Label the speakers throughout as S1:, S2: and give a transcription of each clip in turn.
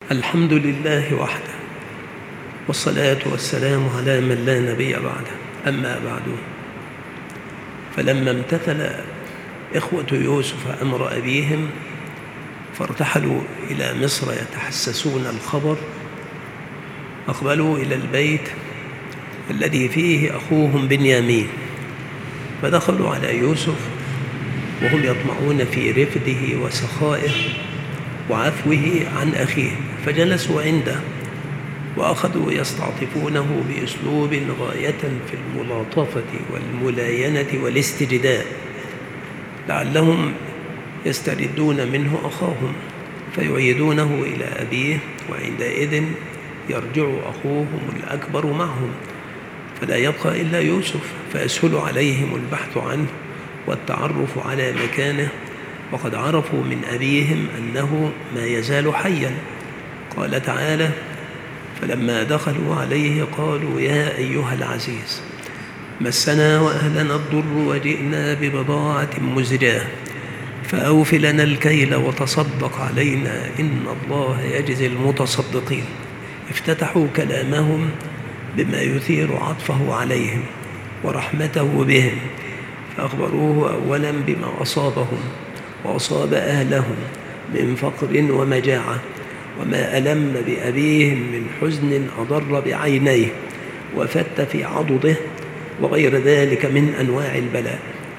S1: الحمد لله وحده، والصلاة والسلام على من لا نبي بعده. أما بعد، فلما امتثل إخوة يوسف أمر أبيهم فارتحلوا إلى مصر يتحسسون الخبر، أقبلوا إلى البيت الذي فيه أخوهم بنيامين، فدخلوا على يوسف وهم يطمعون في رفده وسخائه وعفوه عن أخيه، فجلسوا عنده وأخذوا يستعطفونه بأسلوب غاية في الملاطفة والملاينة والاستجداء، لعلهم يستردون منه أخاهم فيعيدونه إلى أبيه، وعندئذ يرجع أخوهم الأكبر معهم، فلا يبقى إلا يوسف، فيسهل عليهم البحث عنه والتعرف على مكانه، وقد عرفوا من أبيهم أنه ما يزال حيا. قال تعالى: فلما دخلوا عليه قالوا يا أيها العزيز مسنا وأهلنا الضر وجئنا ببضاعة مزجاة فأوف لنا الكيل وتصدق علينا إن الله يجزي المتصدقين. افتتحوا كلامهم بما يثير عطفه عليهم ورحمته بهم، فأخبروه أولا بما أصابهم وأصاب أهلهم من فقر ومجاعة، وما ألم بأبيهم من حزن أضر بعينيه وفت في عضده وغير ذلك من أنواع البلاء.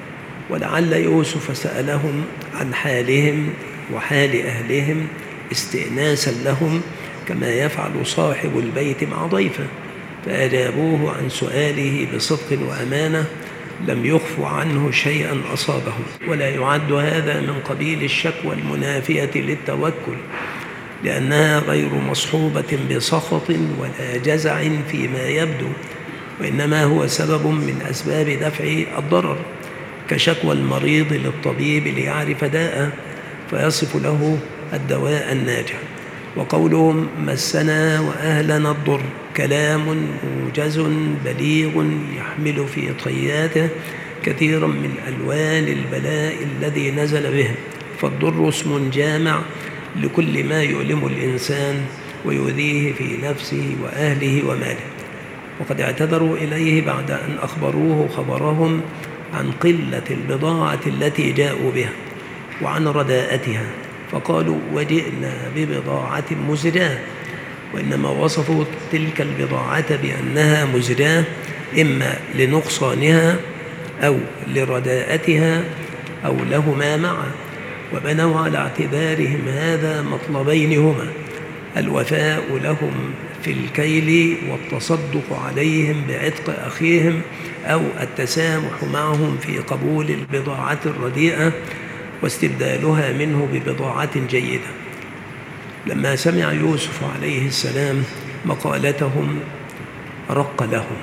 S1: ولعل يوسف سألهم عن حالهم وحال أهلهم استئناسا لهم، كما يفعل صاحب البيت مع ضيفه، فأجابوه عن سؤاله بصدق وأمانة، لم يخفوا عنه شيئا أصابهم. ولا يعد هذا من قبيل الشكوى المنافية للتوكل، لأنها غير مصحوبة بسخط ولا جزع فيما يبدو، وإنما هو سبب من أسباب دفع الضرر، كشكوى المريض للطبيب ليعرف داءه فيصف له الدواء الناجع. وقولهم مسنا وأهلنا الضر كلام موجز بليغ يحمل في طياته كثيرا من ألوان البلاء الذي نزل بهم، فالضر اسم جامع لكل ما يؤلم الإنسان ويؤذيه في نفسه وأهله وماله. وقد اعتذروا إليه بعد أن أخبروه خبرهم عن قلة البضاعة التي جاءوا بها وعن رداءتها، فقالوا وجئنا ببضاعة مزجاة، وإنما وصفوا تلك البضاعة بأنها مزجاة إما لنقصانها أو لرداءتها أو لهما معا، وبنوا على اعتذارهم هذا مطلبين هما: الوفاء لهم في الكيل والتصدق عليهم بعتق أخيهم، أو التسامح معهم في قبول البضاعة الرديئة واستبدالها منه ببضاعة جيدة. لما سمع يوسف عليه السلام مقالتهم رق لهم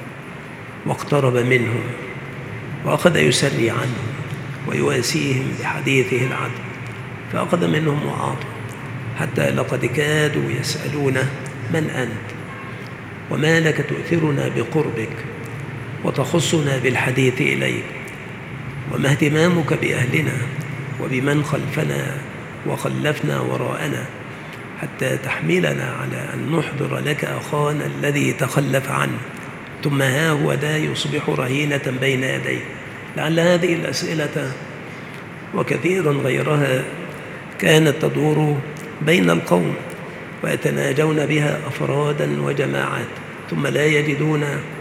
S1: واقترب منهم وأخذ يسري عنهم ويواسيهم بحديثه العدل، فأخذ منهم وعاطوا، حتى لقد كادوا يسألونه: من أنت؟ وما لك تؤثرنا بقربك وتخصنا بالحديث إليك؟ وما اهتمامك بأهلنا وبمن خلفنا وخلفنا وراءنا حتى تحملنا على أن نحضر لك أخانا الذي تخلف عنه، ثم ها هو ذا يصبح رهينة بين يديه؟ لعل هذه الأسئلة وكثيرا غيرها كانت تدور بين القوم ويتناجون بها أفرادا وجماعات، ثم لا يجدون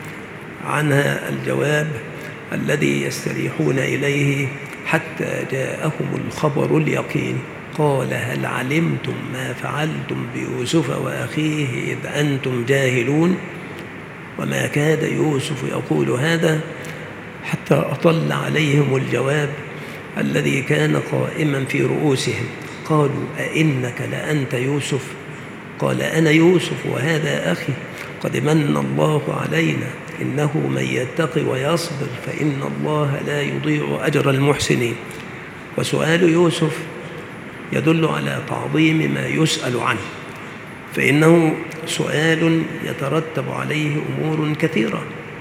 S1: عنها الجواب الذي يستريحون إليه حتى جاءهم الخبر اليقين. قال هل علمتم ما فعلتم بيوسف وأخيه إذ أنتم جاهلون؟ وما كاد يوسف يقول هذا حتى أطل عليهم الجواب الذي كان قائما في رؤوسهم. قالوا أئنك لأنت يوسف؟ قال أنا يوسف وهذا أخي، قد من الله علينا إنه من يتقي ويصبر فإن الله لا يضيع أجر المحسنين. وسؤال يوسف يدل على تعظيم ما يسأل عنه، فإنه سؤال يترتب عليه أمور كثيرة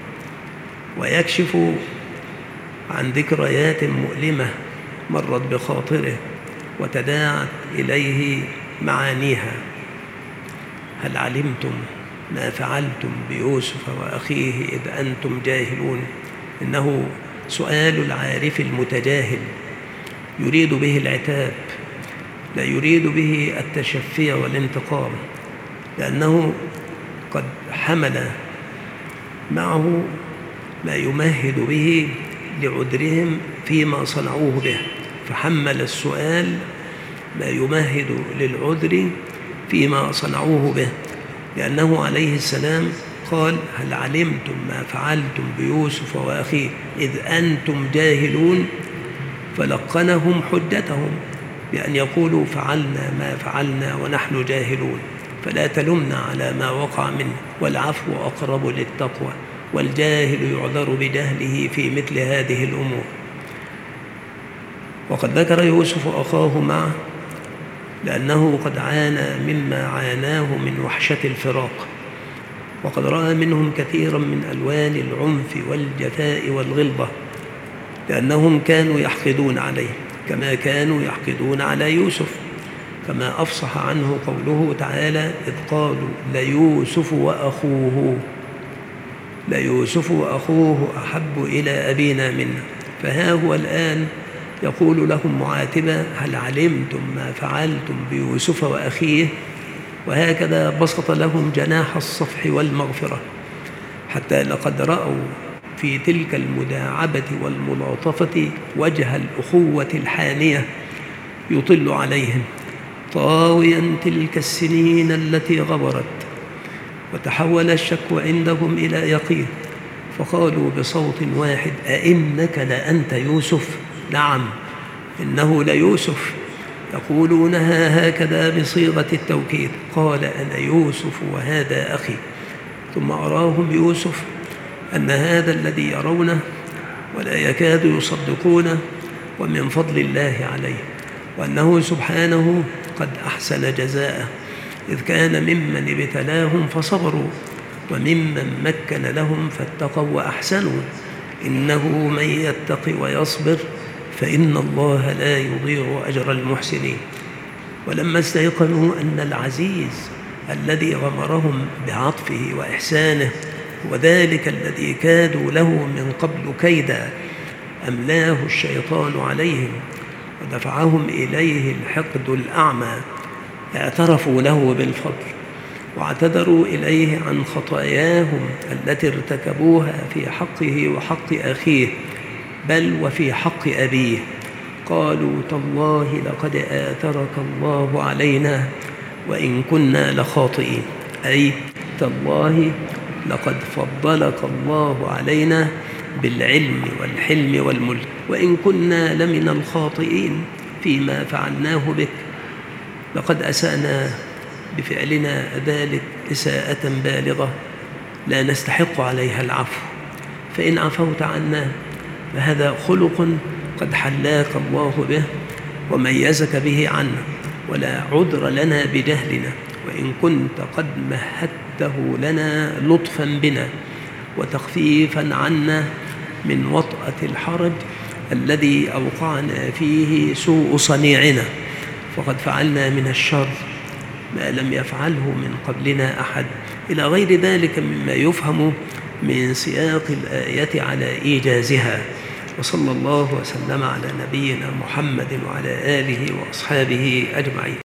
S1: ويكشف عن ذكريات مؤلمة مرت بخاطره وتداعت إليه معانيها، هل علمتم ما فعلتم بيوسف وأخيه إذ أنتم جاهلون. إنه سؤال العارف المتجاهل يريد به العتاب، لا يريد به التشفي والانتقام، لأنه قد حمل معه ما يمهد به لعذرهم فيما صنعوه به، فحمل السؤال ما يمهد للعذر فيما صنعوه به، لأنه عليه السلام قال هل علمتم ما فعلتم بيوسف وأخيه إذ أنتم جاهلون، فلقنهم حجتهم بأن يقولوا فعلنا ما فعلنا ونحن جاهلون، فلا تلمنا على ما وقع منه، والعفو أقرب للتقوى، والجاهل يعذر بجهله في مثل هذه الأمور. وقد ذكر يوسف أخاه معه لأنه قد عانى مما عاناه من وحشة الفراق، وقد رأى منهم كثيرا من ألوان العنف والجفاء والغلظة، لأنهم كانوا يحقدون عليه كما كانوا يحقدون على يوسف، كما أفصح عنه قوله تعالى إذ قالوا ليوسف وأخوه أحب إلى أبينا منا. فها هو الآن يقول لهم معاتبا هل علمتم ما فعلتم بيوسف وأخيه، وهكذا بسط لهم جناح الصفح والمغفرة، حتى لقد رأوا في تلك المداعبة والملاطفة وجه الأخوة الحانية يطل عليهم طاويا تلك السنين التي غبرت، وتحول الشك عندهم إلى يقين، فقالوا بصوت واحد أئنك لأنت يوسف؟ نعم إنه ليوسف. يقولونها هكذا بصيغة التوكيد، قال أنا يوسف وهذا أخي. ثم أراهم يوسف أن هذا الذي يرونه ولا يكاد يصدقونه ومن فضل الله عليه، وأنه سبحانه قد أحسن جزاءه، إذ كان ممن ابتلاهم فصبروا وممن مكن لهم فاتقوا وأحسنوا، إنه من يتق ويصبر فإن الله لا يضيع أجر المحسنين. ولما استيقنوا أن العزيز الذي غمرهم بعطفه وإحسانه وذلك الذي كادوا له من قبل كيدا أملاه الشيطان عليهم ودفعهم إليه الحقد الأعمى، اعترفوا له بالفضل واعتذروا إليه عن خطاياهم التي ارتكبوها في حقه وحق أخيه، بل وفي حق أبيه. قالوا تالله لقد آثرك الله علينا وإن كنا لخاطئين، أي تالله لقد فضلك الله علينا بالعلم والحلم والملك، وإن كنا لمن الخاطئين فيما فعلناه بك، لقد أسأنا بفعلنا ذلك إساءة بالغة لا نستحق عليها العفو، فإن عفوت عنا فهذا خلق قد حلاك الله به وميزك به عنا، ولا عذر لنا بجهلنا، وإن كنت قد مهدته لنا لطفا بنا وتخفيفا عنا من وطأة الحرج الذي أوقعنا فيه سوء صنيعنا، فقد فعلنا من الشر ما لم يفعله من قبلنا أحد، إلى غير ذلك مما يفهم من سياق الآية على إيجازها. وصلى الله وسلم على نبينا محمد وعلى آله وأصحابه أجمعين.